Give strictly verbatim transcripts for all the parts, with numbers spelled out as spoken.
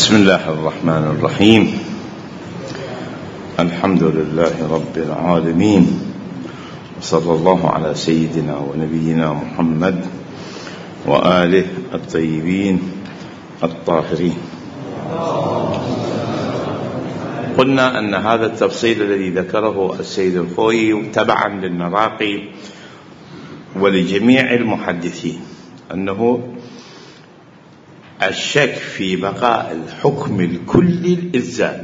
بسم الله الرحمن الرحيم. الحمد لله رب العالمين، وصلى الله على سيدنا ونبينا محمد وآله الطيبين الطاهرين. قلنا أن هذا التفصيل الذي ذكره السيد الخوئي تبعا للمراقي ولجميع المحدثين أنه الشك في بقاء الحكم الكلي الإلزامي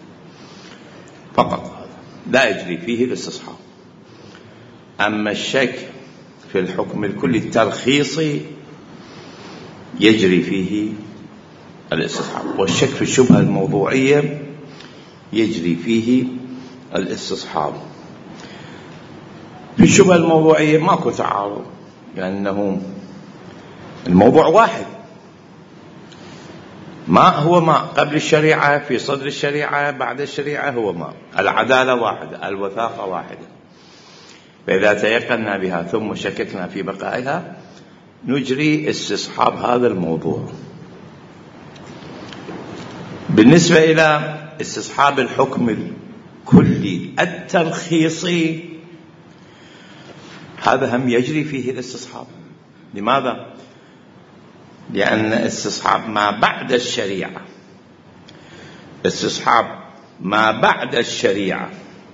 فقط لا يجري فيه الاستصحاب، أما الشك في الحكم الكلي الترخيصي يجري فيه الاستصحاب، والشك في الشبهة الموضوعية يجري فيه الاستصحاب. في الشبهة الموضوعية ماكو تعارض، لأنه الموضوع واحد، ما هو ما قبل الشريعة، في صدر الشريعة، بعد الشريعة هو ما، العدالة واحدة، الوثاقة واحدة، فإذا تيقنا بها ثم شككنا في بقائها نجري استصحاب هذا الموضوع. بالنسبة إلى استصحاب الحكم الكلي الترخيصي هذا هم يجري فيه الاستصحاب. لماذا؟ لأن استصحاب ما بعد الشريعة، استصحاب ما بعد الشريعة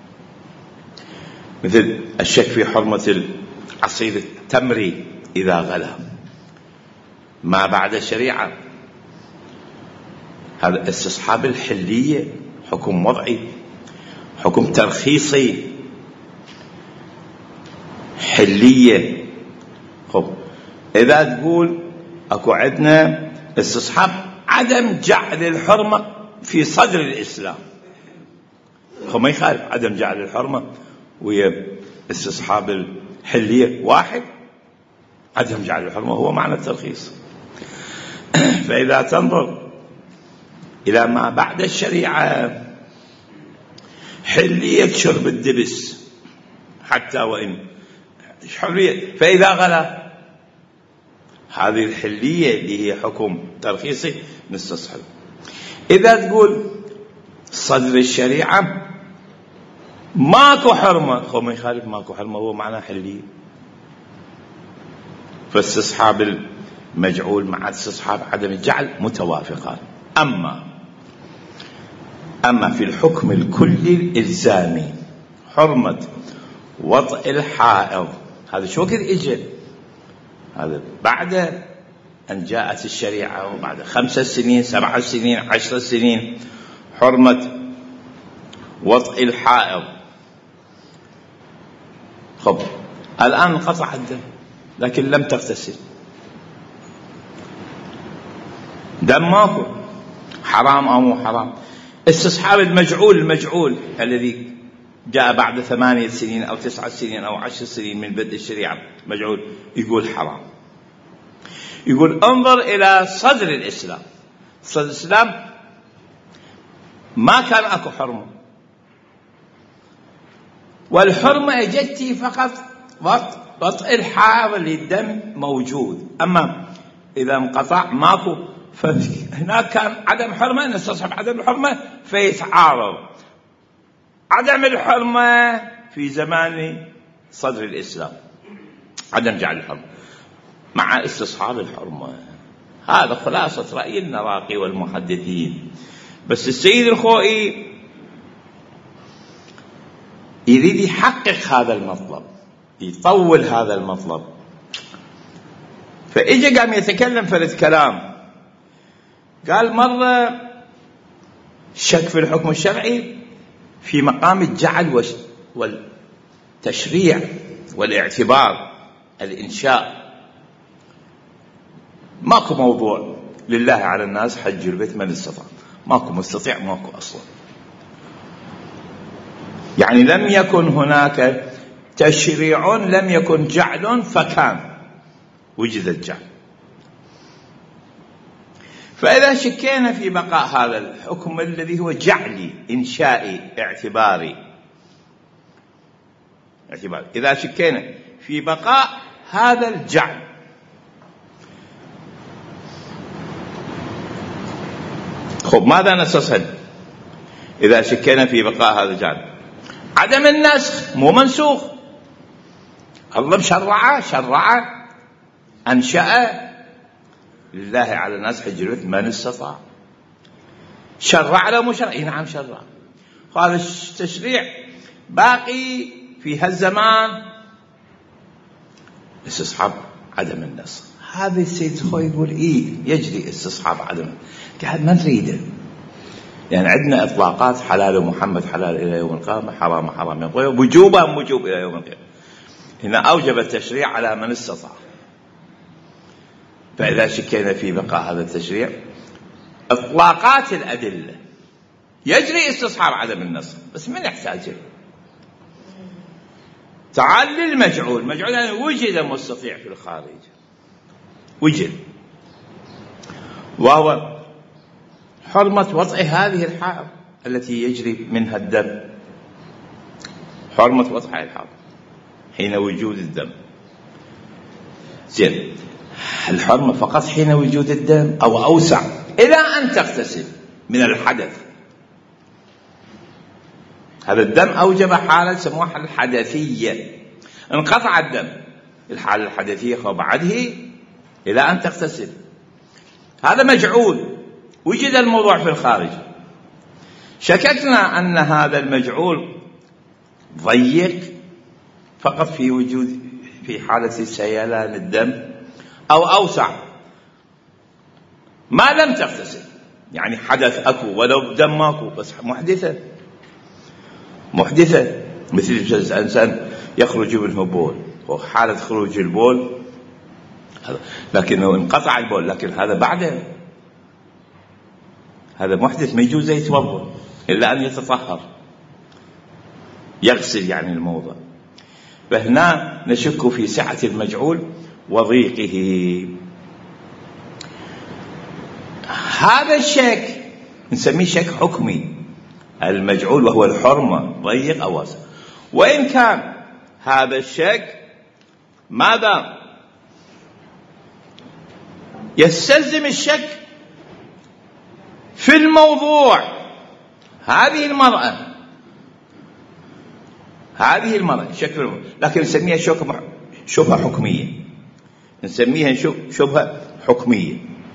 مثل الشك في حرمة العصير التمري إذا غلا، ما بعد الشريعة هذا استصحاب الحلية، حكم وضعي، حكم ترخيصي، حلية. خب إذا تقول أكو عندنا استصحاب عدم جعل الحرمة في صدر الإسلام، هو ما يخالف عدم جعل الحرمة ويا استصحاب الحلية واحد، عدم جعل الحرمة هو معنى الترخيص. فإذا تنظر إلى ما بعد الشريعة حلية شرب الدبس حتى وإن حرية، فإذا غلا هذه الحلية اللي هي حكم ترخيصي نستصحب. إذا تقول صدر الشريعة ماكو حرمة، هو ما يخالف ماكو حرمة هو معنى حلية، فاستصحاب المجعول مع استصحاب عدم الجعل متوافقان. أما أما في الحكم الكلي الإلزامي حرمة وطئ الحائض، هذا شو وقت إجا؟ هذا بعد أن جاءت الشريعة، وبعد خمس سنين سبع سنين عشر سنين حرمة وطئ الحائض. خب الآن انقطع الدم لكن لم تغتسل، دم ماكو، حرام أو مو حرام؟ استصحاب المجعول، المجعول الذي جاء بعد ثمانية سنين أو تسعة سنين أو عشر سنين من بدء الشريعة مجعول، يقول حرام. يقول انظر إلى صدر الإسلام، صدر الإسلام ما كان أكو حرمة، والحرمة اجتي فقط وطئ الحائض اللي الدم موجود، أما إذا انقطع ماكو، فهناك كان عدم حرمة، نستصحب عدم الحرمة فيتعارض عدم الحرمة في زمان صدر الإسلام، عدم جعل الحرمة مع استصحاب الحرمة. هذا خلاصة رأي المراقي والمحدثين. بس السيد الخوئي يريد يحقق هذا المطلب، يطول هذا المطلب، فإجا قام يتكلم فرد كلام. قال مرة شك في الحكم الشرعي في مقام الجعل والتشريع والاعتبار، الإنشاء. ماكو موضوع لله على الناس حج البيت من استطاع، ماكو مستطيع، ماكو أصلا، يعني لم يكن هناك تشريع، لم يكن جعل فكان وجد الجعل. فإذا شكينا في بقاء هذا الحكم الذي هو جعلي إنشائي اعتباري اعتباري إذا شكينا في بقاء هذا الجعل خب ماذا نستصحب إذا شكينا في بقاء هذا الجانب؟ عدم النسخ، مو منسوخ. الله شرعه شرعه أنشأ لله على الناس حج البيت من استطاع. شرع له مو شرع؟ نعم شرع. هذا التشريع باقي في هالزمان استصحاب عدم النسخ. هذا السيد خوي يقول إيه يجري استصحاب عدم، قاعد ما نريده. يعني عندنا إطلاقات حلال محمد حلال إلى يوم القيامة، حرام حرام يوم القيامة، وجوبا وجوب إلى يوم القيامة. هنا أوجب التشريع على من استطاع. فإذا شكينا في بقاء هذا التشريع إطلاقات الأدلة يجري استصحاب عدم النسخ، بس من يحتاجه؟ تعال للمجعول. مجعول يعني وجد مستطيع في الخارج، وجد، وهو حرمة وضع هذه الحائض التي يجري منها الدم، حرمة وضع هذه الحائض حين وجود الدم. زين، الحرمة فقط حين وجود الدم أو أوسع إلى أن تغتسل من الحدث. هذا الدم أوجب حالة سموها الحدثية، انقطع الدم، الحالة الحدثية وبعده إلى أن تغتسل. هذا مجعول، وجد الموضوع في الخارج. شككنا أن هذا المجعول ضيق فقط في وجود في حالة سيلان الدم، أو أوسع ما لم تغتسل، يعني حدث أكو ولو دم ماكو بس محدثة محدثة مثل الإنسان يخرج منه بول وحالة خروج البول، لكنه انقطع البول، لكن هذا بعده هذا محدث ما يجوز يتوضأ إلا أن يتطهر يغسل يعني الموضع. فهنا نشك في سعة المجعول وضيقه. هذا الشك نسميه شك حكمي المجعول، وهو الحرمة ضيق أو واسع. وإن كان هذا الشك ماذا يستلزم الشك في الموضوع، هذه المرأة هذه المرأة شك في الموضوع، لكن نسميها شبهة حكمية، نسميها شبهة حكمية.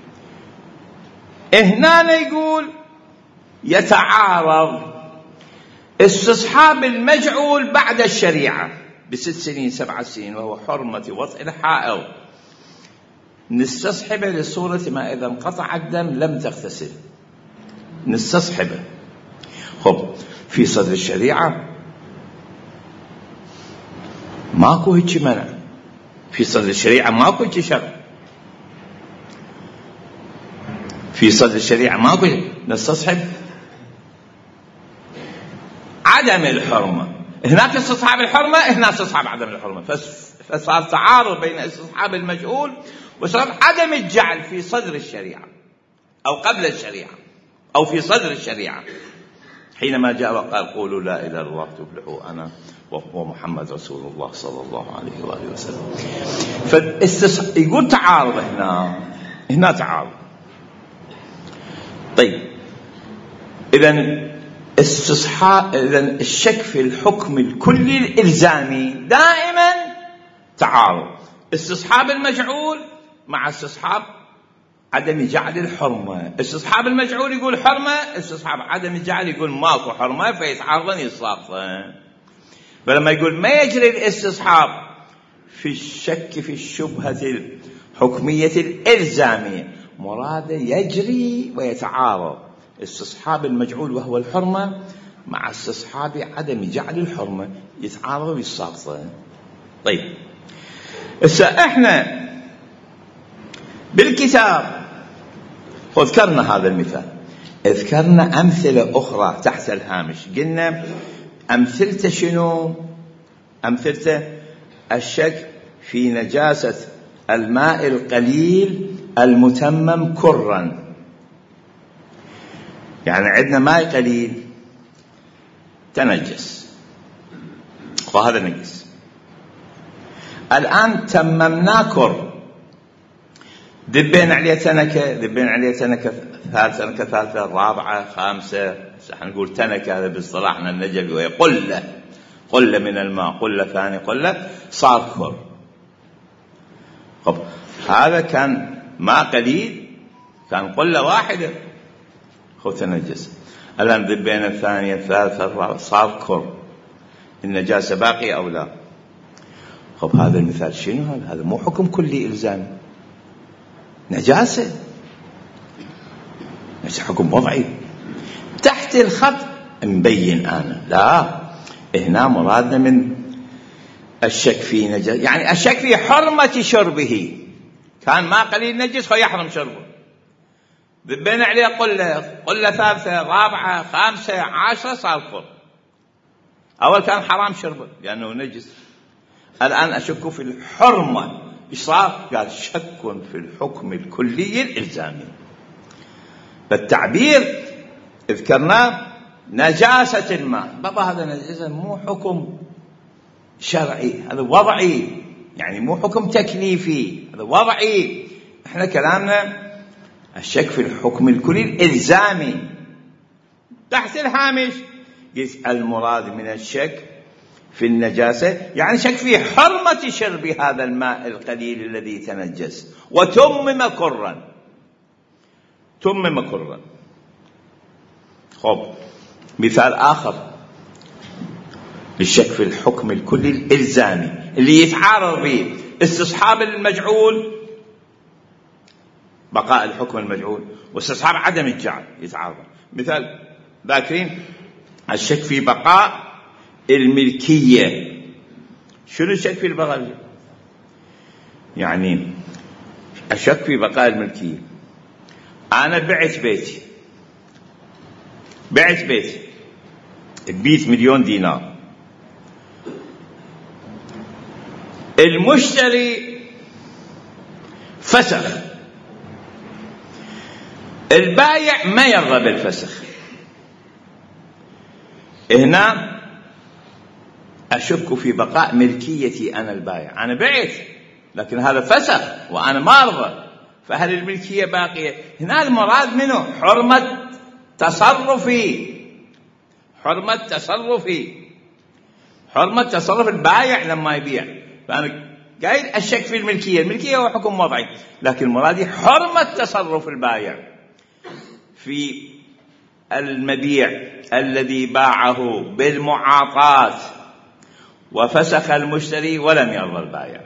هنا يقول يتعارض استصحاب المجعول بعد الشريعة بست سنين سبع سنين، وهو حرمة وطئ الحائض، نستصحبه لصورة ما إذا انقطع الدم لم تغتسل، نستصحبه. خب في صدر الشريعة ماكو هيك منع، في صدر الشريعة ماكو هيك شرع، في صدر الشريعة ماكو نستصحب عدم الحرمة. هناك استصحاب الحرمة، هنا استصحاب عدم الحرمة، فصار تعارض بين استصحاب المجهول وصار عدم الجعل في صدر الشريعة أو قبل الشريعة أو في صدر الشريعة. حينما جاء وقال قولوا لا إله إلا الله تفلحوا أنا ومحمد رسول الله صلى الله عليه وآله وسلم. فالاستص... يقول تعارض هنا هنا تعارض. طيب إذن استصحاب، إذن الشك في الحكم الكلي الإلزامي دائما تعارض استصحاب المجعول مع استصحاب عدم جعل الحرمة. استصحاب المجعول يقول حرمة، استصحاب عدم الجعل يقول ماكو حرمة، فيتعارضن يساقطن. فلما يقول ما يجري الاستصحاب في الشك في الشبهة الحكمية الإلزامية، مراده يجري ويتعارض استصحاب المجعول وهو الحرمة مع استصحاب عدم جعل الحرمة، يتعارض ويساقطن. طيب إذا احنا بالكتاب وذكرنا هذا المثال، اذكرنا أمثلة أخرى تحت الهامش. قلنا أمثلته شنو؟ أمثلته الشك في نجاسة الماء القليل المتمم كرا، يعني عندنا ماء قليل تنجس وهذا نجس، الآن تممناه كر، دبين عليه تنكة، دبين عليه تنكة ثالثة، تنكة ثالثة، رابعة، خامسة، احنا نقول تنكة هذا باصطلاحنا النجفي، وهي قلة، قلة من الماء، قلة ثانية قلة، صار كر. طب هذا كان ماء قليل، كان قلة واحدة، خو تنجس. الآن دبين الثانية الثالثة الرابعة، صار كر. النجاسة باقية أو لا؟ طب هذا المثال شنو هذا؟ هذا مو حكم كلي إلزامي، نجاسة، نفس حكم وضعي. تحت الخط مبين أنا لا، هنا مرادنا من الشك في نجاسة، يعني الشك في حرمة شربه. كان ما قليل نجس فيحرم شربه، ذبين عليه قلة، قلة ثالثة، رابعة، خامسة، عشرة، صار كر. أول كان حرام شربه لأنه نجس، الآن أشك في الحرمة. إيش صار؟ قال شك في الحكم الكلي الإلزامي. بالتعبير ذكرناه نجاسة الماء، بابا هذا نجاسة مو حكم شرعي، هذا وضعي، يعني مو حكم تكليفي، هذا وضعي. احنا كلامنا الشك في الحكم الكلي الإلزامي. تحت الهامش المراد من الشك في النجاسة يعني شك في حرمة شرب هذا الماء القليل الذي تنجس وتمم كرا، تمم كرا. خب مثال آخر للشك في الحكم الكلي الإلزامي اللي يتعارض به استصحاب المجعول، بقاء الحكم المجعول، واستصحاب عدم الجعل، يتعارض. مثال ذاكرين الشك في بقاء الملكية. شنو الشك في البقاء؟ يعني الشك في بقاء الملكية. أنا بعت بيتي، بعت بيتي ببيت مليون دينار، المشتري فسخ، البايع ما يرضى بالفسخ. هنا أشك في بقاء ملكيتي أنا البايع، أنا بعت لكن هذا فسخ وأنا ما أرضى، فهل الملكية باقية؟ هنا المراد منه حرمة تصرفي، حرمة تصرفي، حرمة تصرف البايع لما يبيع. فأنا قايل الشك في الملكية، الملكية هو حكم وضعي، لكن مرادي حرمة تصرف البايع في المبيع الذي باعه بالمعاطاة وفسخ المشتري ولم يرضى البايع.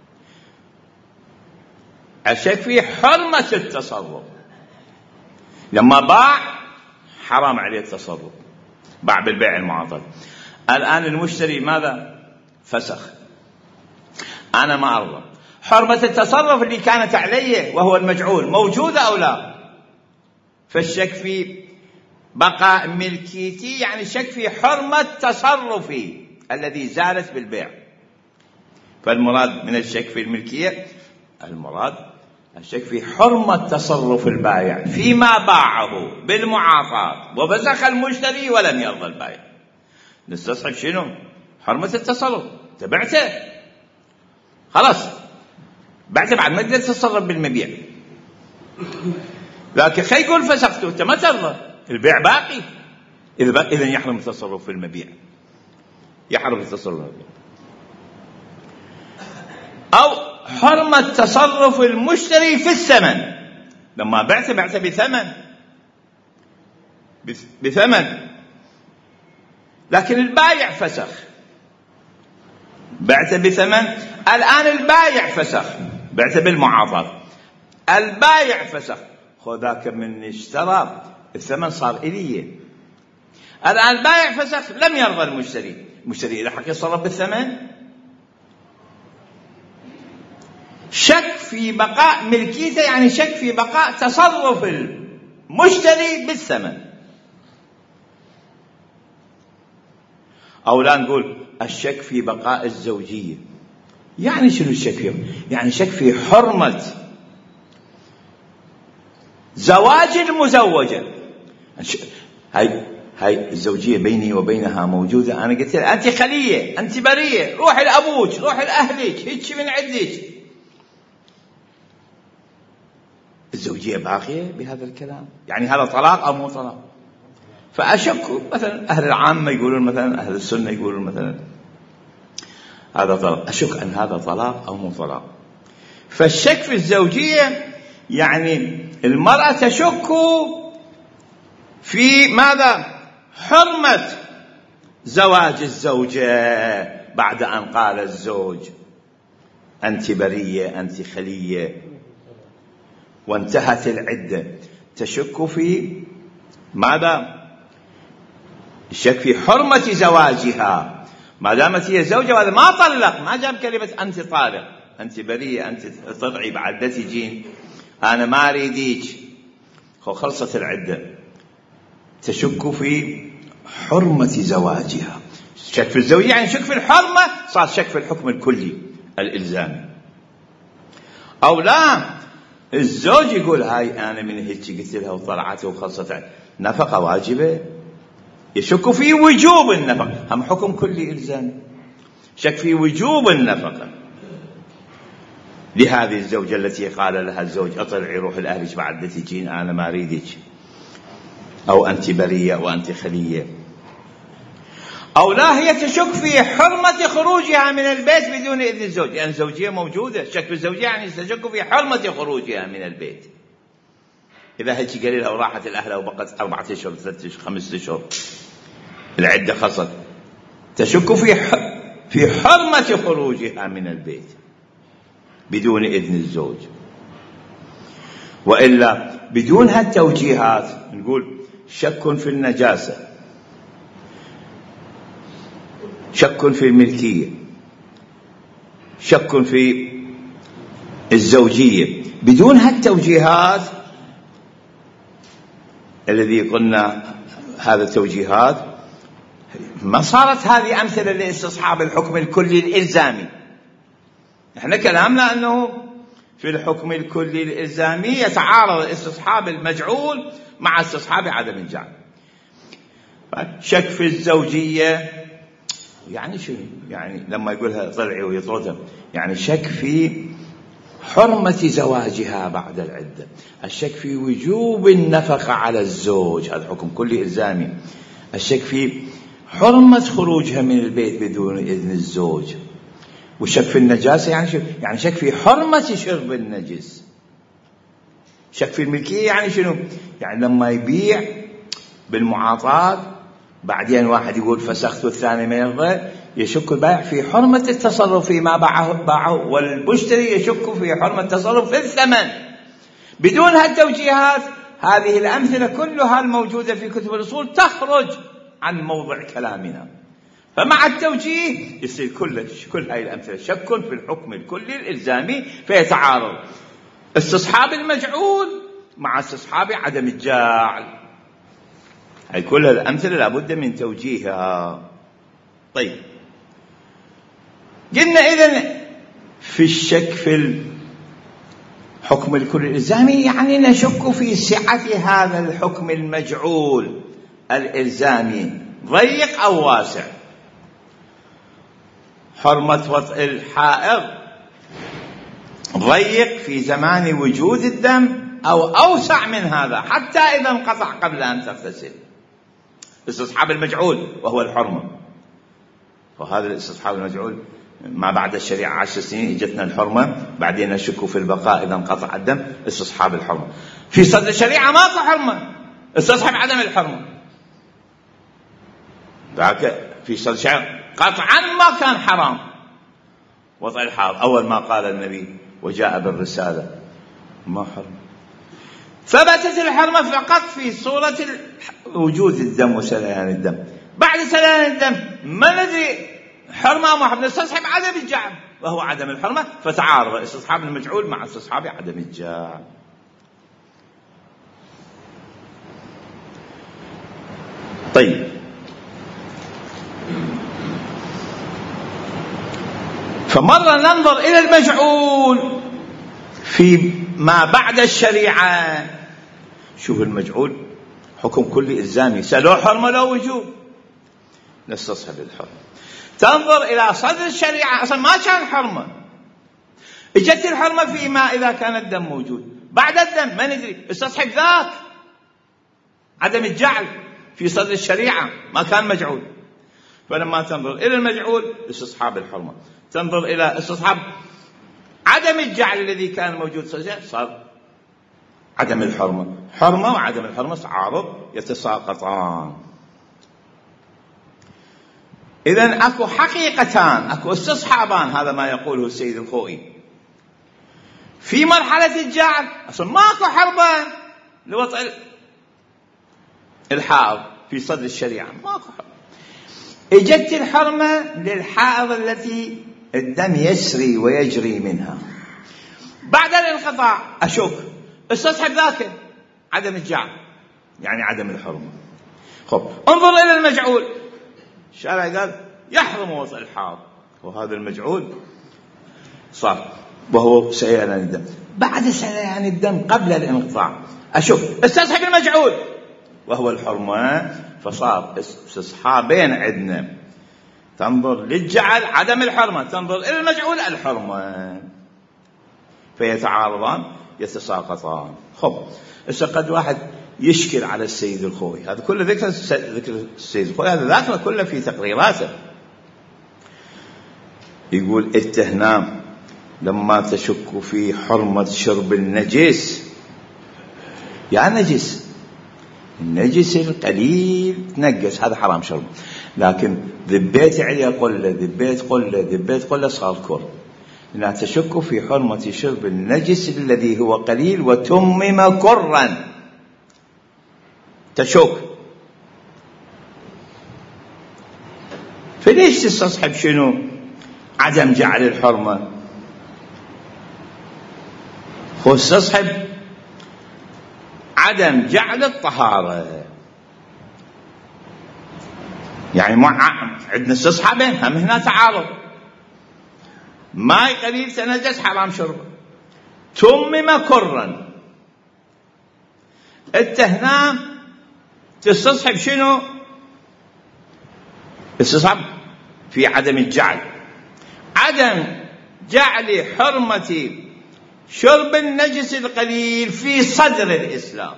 الشك في حرمة التصرف، لما باع حرام عليه التصرف، باع بالبيع المعاطاة. الآن المشتري ماذا؟ فسخ، أنا ما أرضى. حرمة التصرف اللي كانت عليه وهو المجعول موجودة أو لا؟ فالشك في بقاء ملكيتي يعني شك في حرمة تصرفي الذي زالت بالبيع. فالمراد من الشك في الملكية المراد الشك في حرمة تصرف البائع فيما باعه بالمعاطاة وفسخ المشتري ولم يرضى البائع. نستصحب شنو؟ حرمة التصرف. تبعته خلاص، بعته بعد ما تقدر تتصرف بالمبيع، لكن خي يقول فسخته انت ما ترضى، البيع باقي، اذا اذا يحرم التصرف في المبيع، يحرم التصرف في المبيع. أو حرمة تصرف المشتري في الثمن، لما بعت بعت بثمن بثمن لكن البايع فسخ، بعت بثمن، الآن البايع فسخ، بعت بالمعاطاة، البايع فسخ، خذاك من اشترى الثمن صار إليه، الآن البايع فسخ لم يرضى المشتري، المشتري إذا حق يتصرف بالثمن. شك في بقاء ملكيته يعني شك في بقاء تصرف المشتري بالثمن. أو لا نقول الشك في بقاء الزوجية، يعني شنو الشك فيه؟ يعني شك في حرمة زواج المزوجة. هاي هاي الزوجية بيني وبينها موجودة، أنا قلت لها أنت خلية، أنت برية، روحي لأبوك، روحي لأهلك، هيك من عندك. الزوجية باقية بهذا الكلام؟ يعني هذا طلاق أو مو طلاق؟ فأشك مثلا أهل العامة يقولون مثلا، أهل السنة يقولون مثلا هذا طلاق، أشك أن هذا طلاق أو مو طلاق. فالشك في الزوجية يعني المرأة تشك في ماذا؟ حرمة زواج الزوجة بعد أن قال الزوج أنت برية أنت خلية وانتهت العدة. تشك في ماذا؟ الشك في حرمة زواجها ما دامت هي زوجة وهذا ما طلق، ما جاب كلمة أنت طالق أنت برية أنت طلعي بعد لا تجين أنا ما أريديك خلصت العدة. تشك في حرمة زواجها. شك في الزوجية يعني شك في الحرمة، صار شك في الحكم الكلي الإلزامي. أو لا، الزوج يقول هاي أنا من هيك قلت لها وطلعت وخلصت نفقة واجبة، يشك في وجوب النفقة، هم حكم كلي إلزامي. شك في وجوب النفقة لهذه الزوجة التي قال لها الزوج اطلعي روح لأهلك بعد تجين أنا ما أريدك، أو أنت برية وأنت خلية. أو لا، هي تشك في حرمة خروجها من البيت بدون إذن الزوج، لأن يعني الزوجية موجودة. شك في الزوجية يعني تشك في حرمة خروجها من البيت. إذا هيك قال لها وراحت الأهل وبقت أربعة أشهر ثلاثة أشهر خمسة أشهر العدة خلصت، تشك في في حرمة خروجها من البيت بدون إذن الزوج. وإلا بدون هالتوجيهات نقول شك في النجاسة، شك في الملكية، شك في الزوجية. بدون هالتوجيهات الذي قلنا هذا التوجيهات ما صارت هذه أمثلة لاستصحاب الحكم الكلي الإلزامي. احنا كلامنا أنه في الحكم الكلي الإلزامي يتعارض استصحاب المجعول مع استصحاب عدم الجعل. شك في الزوجية يعني شو؟ يعني لما يقولها طلعي ويطردها يعني شك في حرمة زواجها بعد العدة، الشك في وجوب النفقة على الزوج هذا حكم كلي إلزامي، الشك في حرمة خروجها من البيت بدون إذن الزوج، والشك في النجاسة يعني شو؟ يعني شك في حرمة شرب النجس. شك في الملكية يعني شنو؟ يعني لما يبيع بالمعاطاة بعدين واحد يقول فسخت والثاني ما يرضى، يشك البائع في حرمة التصرف فيما باعه باعه والمشتري يشك في حرمة التصرف في الثمن. بدون هالتوجيهات هذه الأمثلة كلها الموجودة في كتب الأصول تخرج عن موضع كلامنا. فمع التوجيه يصير كل كل هاي الأمثلة شك في الحكم الكلي الإلزامي، فيتعارض استصحاب المجعول مع استصحاب عدم الجاعل. هاي كل الأمثلة لابد من توجيهها. طيب قلنا إذن في الشك في الحكم الكلي الإلزامي يعني نشك في سعة هذا الحكم المجعول الإلزامي ضيق أو واسع. حرمة وطئ الحائض ضيق في زمان وجود الدم أو أوسع من هذا حتى إذا انقطع قبل أن تغتسل. استصحاب المجعول وهو الحرمة، وهذا الاستصحاب المجعول ما بعد الشريعة عشر سنين اجتنا الحرمة، بعدين نشك في البقاء إذا انقطع الدم. استصحاب الحرمة في صدر الشريعة ماكو حرمة، استصحاب عدم الحرمة. ذاك في صدر الشريعة قطعا ما كان حرام وطئ الحائض. أول ما قال النبي وجاء بالرسالة ما حرم. ثبتت الحرمة فقط في صورة وجود الدم وسليان الدم. بعد سليان الدم ما ندري حرمة أو ما حرمة، نستصحب عدم الجعل وهو عدم الحرمة، فتعارض استصحاب المجعول مع استصحاب عدم الجعل. طيب فمرة ننظر إلى المجعول في ما بعد الشريعة. شوف المجعول حكم كلي إلزامي، سلو حرمة لو وجوب، نستصحب الحرمة. تنظر إلى صدر الشريعة أصلا ما كان حرمة، اجت الحرمة فيما إذا كان الدم موجود. بعد الدم ما ندري، استصحب ذاك عدم الجعل في صدر الشريعة ما كان مجعول. فلما تنظر إلى المجعول استصحاب الحرمة، تنظر إلى استصحاب عدم الجعل الذي كان موجود صار عدم الحرمة. حرمة وعدم الحرمة تعارض يتساقطان. إذن أكو حقيقتان، أكو استصحابان، هذا ما يقوله السيد الخوئي. في مرحلة الجعل أصلا ماكو حرمة لوضع الحائض في صدر الشريعة، ماكو حرمة. اجت الحرمة للحائض التي الدم يسري ويجري منها. بعد الانقطاع أشك استصحب ذاك عدم الجعل يعني عدم الحرمة. خب انظر إلى المجعول، الشارع قال يحرم وضع الحائض، وهذا المجعول صار وهو سيلان الدم. بعد سيلان الدم قبل الانقطاع أشوف استصحب المجعول وهو الحرمة، فصار استصحابين عندنا، تنظر للجعل عدم الحرمة، تنظر إلى المجعول الحرمة، فيتعارضان يتساقطان. خب إذا قد واحد يشكل على السيد الخوئي، هذا كله ذكر ذكر السيد الخوئي، هذا ذاكره كله في تقريراته. يقول التهنام لما تشك في حرمة شرب النجس، يا نجس النجس القليل تنجس هذا حرام شرب، لكن ذبيت عليه قلة ذبيت قلة ذبيت قلة صار كر. لا تشك في حرمة شرب النجس الذي هو قليل وتمم كرا، تشك. فليش تستصحب شنو عدم جعل الحرمة؟ هو استصحب عدم جعل الطهارة، يعني مع عندنا استصحابين هم هنا تعارض. ماء قليل تنجس حرام شربه، تمم كرا. التهنام تستصحب شنو؟ استصحب في عدم الجعل، عدم جعل حرمة شرب النجس القليل في صدر الإسلام.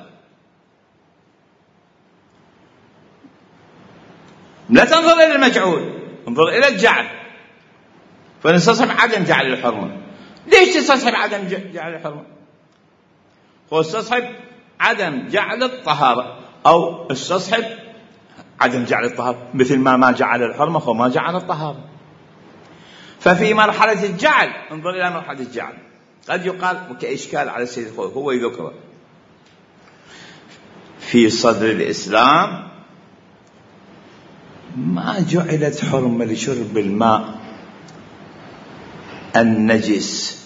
لا تنظر إلى المجعول، انظر إلى الجعل، فنستصحب عدم جعل الحرمة. ليش تستصحب عدم جعل الحرمة؟ هو استصحب عدم جعل الطهارة، أو استصحب عدم جعل الطهارة مثل ما ما جعل الحرمة هو ما جعل الطهارة. ففي مرحلة الجعل انظر إلى مرحلة الجعل، قد يقال كإشكال على السيد الخوئي، هو يذكره في صدر الإسلام ما جعلت حرمة لشرب الماء النجس،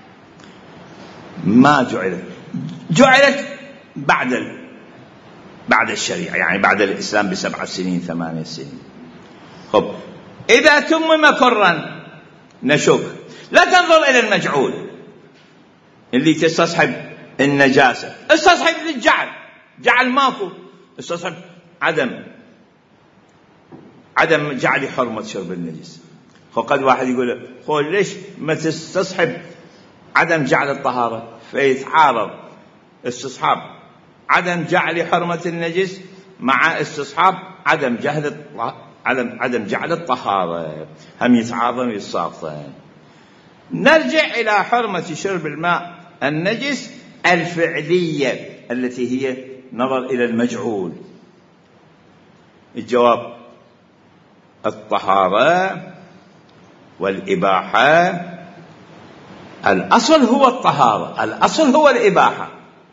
ما جعلت، جعلت بعد ال... بعد الشريعة، يعني بعد الإسلام بسبع سنين ثمانية سنين. خب إذا تمم كرا نشك. لا تنظر إلى المجعول اللي تستصحب النجاسة، استصحب للجعل، جعل ماكو، استصحب عدم عدم جعل حرمة شرب النجس. فقد واحد يقول خو ليش ما تستصحب عدم جعل الطهارة؟ فيتعارض استصحاب عدم جعل حرمة النجس مع استصحاب عدم جهل عدم عدم جعل الطهارة، هم يتعارضون ويتساقطون. نرجع إلى حرمة شرب الماء النجس الفعلية التي هي نظر إلى المجعول. الجواب الطهارة والإباحة. الأصل هو الطهارة، الأصل هو الإباحة.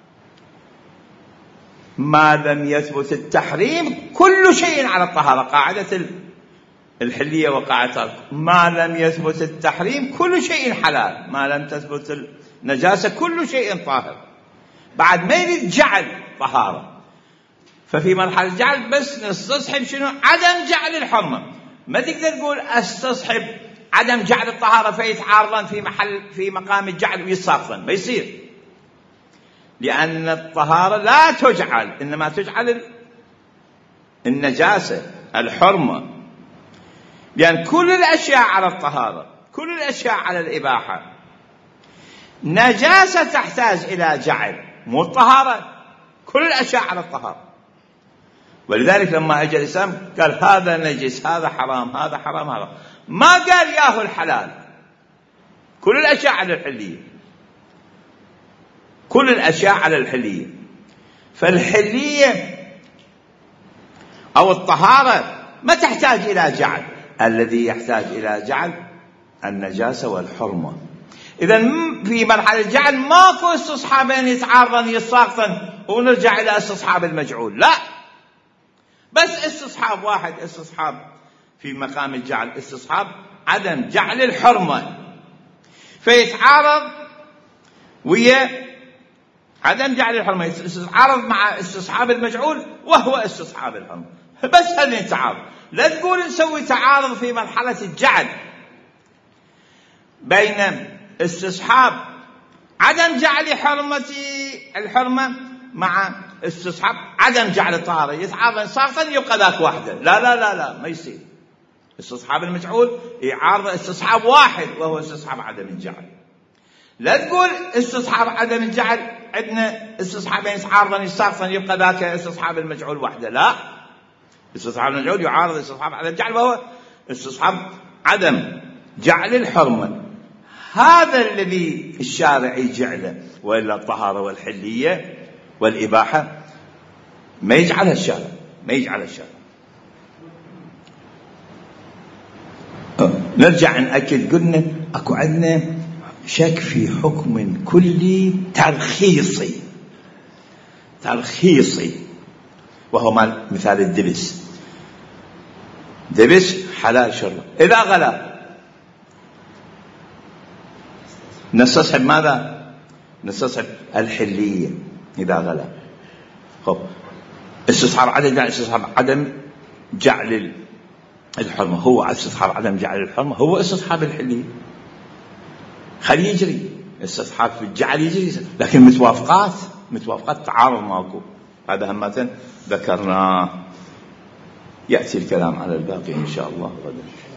ما لم يثبت التحريم كل شيء على الطهارة، قاعدة الحلية وقاعدة ما لم يثبت التحريم كل شيء حلال، ما لم تثبت النجاسة كل شيء طاهر. بعد ما يريد جعل طهارة، ففي مرحلة الجعل بس نستصحب شنو؟ عدم جعل الحرمة. ما تقدر تقول استصحب عدم جعل الطهارة فيتعارضان في محل في مقام الجعل ويتساقطان، ما يصير، لأن الطهارة لا تجعل، إنما تجعل النجاسة الحرمة، لأن كل الأشياء على الطهارة، كل الأشياء على الإباحة. نجاسة تحتاج إلى جعل، مو الطهارة. كل الأشياء على الطهارة. ولذلك لما أجى الإسلام قال هذا نجس، هذا حرام، هذا حرام، هذا ما قال ياهو الحلال. كل الأشياء على الحلية، كل الأشياء على الحلية. فالحلية أو الطهارة ما تحتاج إلى جعل. الذي يحتاج إلى جعل النجاسة والحرمة. إذا في مرحلة الجعل ماكو استصحابين يتعارضن يساقطن ونرجع إلى استصحاب المجعول، لا، بس استصحاب واحد، استصحاب في مقام الجعل، استصحاب عدم جعل الحرمة، فيتعارض ويا عدم جعل الحرمة، يتعارض مع استصحاب المجعول وهو استصحاب الحرمة. بس هل يتعارض؟ لا تقول نسوي تعارض في مرحلة الجعل بين استصحاب عدم جعل حرمة الحرمة مع استصحاب عدم جعل الطهارة، يتعارض ساقطا يبقى ذاك واحدة. لا لا لا لا، ما يصير. استصحاب المجعول يعارض استصحاب واحد وهو استصحاب عدم الجعل. لا تقول استصحاب عدم الجعل عندنا استصحابين يتعارضن يساقطن يبقى ذاك استصحاب المجعول واحدة، لا، استصحاب المجعول يعارض استصحاب عدم الجعل وهو استصحاب عدم جعل الحرمة. هذا الذي الشارع يجعله، وإلا الطهارة والحلية والإباحة ما يجعلها الشارع، ما يجعلها الشارع. نرجع نأكد، قلنا أكو عندنا شك في حكم كلي ترخيصي، ترخيصي، وهو مثال الدبس. دبس حلال شرب، إذا غلا نستصحب ماذا؟ نستصحب الحلية إذا غلا. خب استصحاب عدم جعل استصحاب عدم جعل الحرمة هو استصحاب عدم جعل الحرمة هو استصحاب الحلية. خليه يجري استصحاب في الجعل يجري، لكن متوافقات، متوافقات تعارض ماكو. هذا همة ذكرناه. يأتي الكلام على الباقي إن شاء الله غدا.